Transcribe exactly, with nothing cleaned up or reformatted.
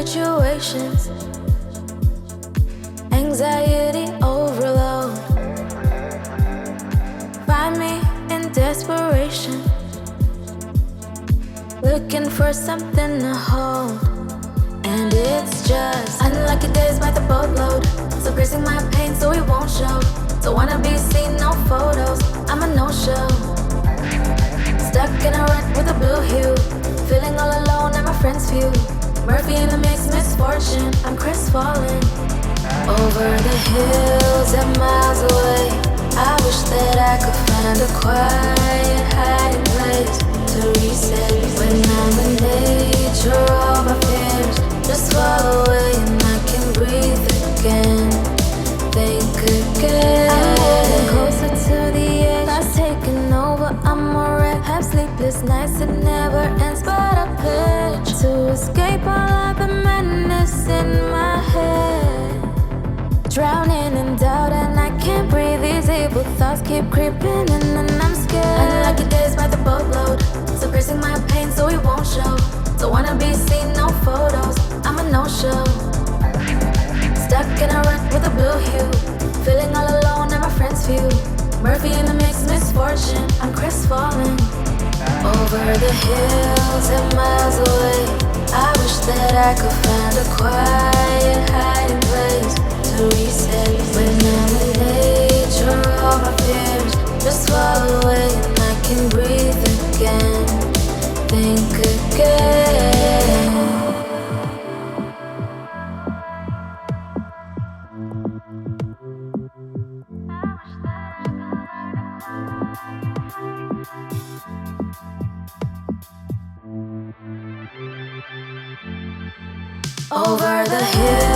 situations, anxiety overload. Find me in desperation, looking for something to hold. And it's just unlucky days by the boatload, suppressing my pain so it won't show. Don't wanna be seen, no photos, I'm a no-show. Stuck in a rut with a blue hue, feeling all alone at my friend's view. Murphy in the mix, misfortune, I'm crestfallen. Over the hills and miles away, I wish that I could find a quiet hiding place to reset. When I'm in nature, all my fears just fall away and I can breathe again, think again. I'm moving closer to the edge, thoughts taking over, I'm a wreck. Have sleepless nights, it never ends, but I pledge to escape all of the madness in my head. Drowning in doubt and I can't breathe, these evil thoughts keep creeping in and I'm scared. Unlucky days by the boatload, suppressing my pain so it won't show. Don't wanna be seen, no photos, I'm a no-show. Stuck in a rut with a blue hue, feeling all alone at my friend's view. Murphy in the mix, misfortune, I'm crestfallen. Over the hills and miles away, I wish that I could find a quiet hiding place to reset. When I'm in nature, all my fears just fall away and I can breathe again, think again. Over the hills